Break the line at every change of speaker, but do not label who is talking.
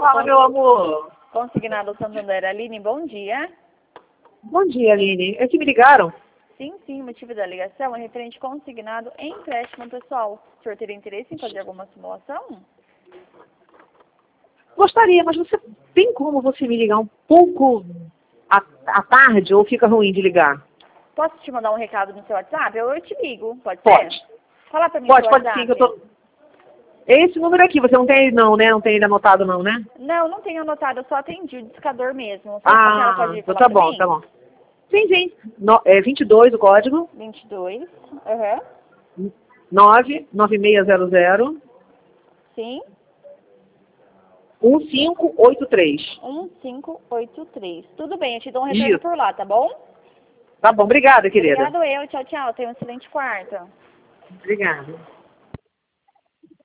Fala, meu amor.
Consignado Santander. Aline, bom dia.
Bom dia, Aline. É que me ligaram?
Sim, o motivo da ligação é referente consignado em empréstimo pessoal. O senhor teria interesse em fazer alguma simulação?
Gostaria, mas você tem como você me ligar um pouco à tarde ou fica ruim de ligar?
Posso te mandar um recado no seu WhatsApp? Eu te ligo, pode
Pode.
ser? Fala pra mim
Pode,
seu
pode
WhatsApp.
sim, que eu tô... Esse número aqui, você não tem ele não, né? Não tem ele anotado não, né?
Não tenho anotado, eu só atendi o discador mesmo. A senhora pode
Então
falar
tá
pra
bom,
mim?
tá bom. Sim. 22 o código.
22,
99600
sim,
1583.
1583. Tudo bem, eu te dou um retorno
Isso.
por lá, tá bom?
Tá bom, obrigada, querida.
Obrigado eu, tchau, tenha um excelente quarto.
Obrigada.